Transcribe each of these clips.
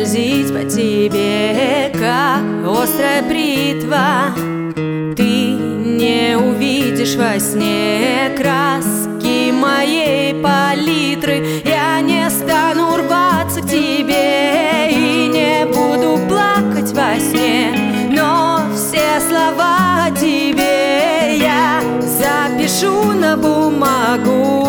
скользить по тебе, как острая бритва. Ты не увидишь во сне краски моей палитры. Я не стану рваться к тебе и не буду плакать во сне, но все слова о тебе я запишу на бумагу.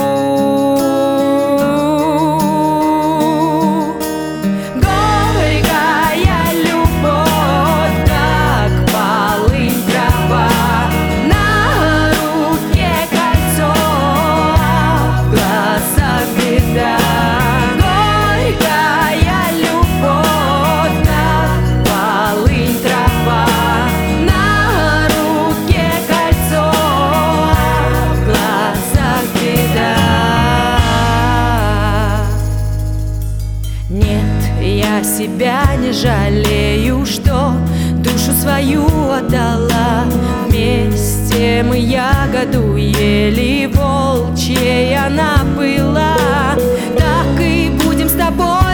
Я себя не жалею, что душу свою отдала. Вместе мы ягоду ели, волчьей она была. Так и будем с тобой